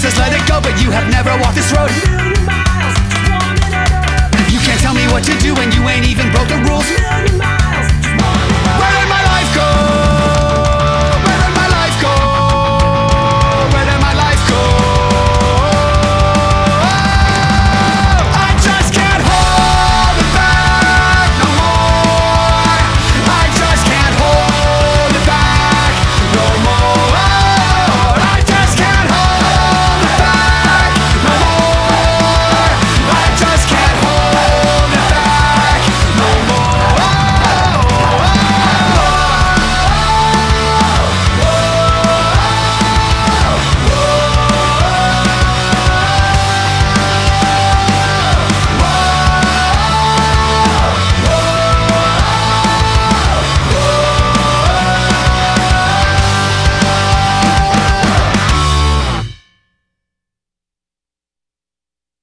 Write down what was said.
says let it go, but you have never walked this road. You can't tell me what to do when you ain't even broke the rules.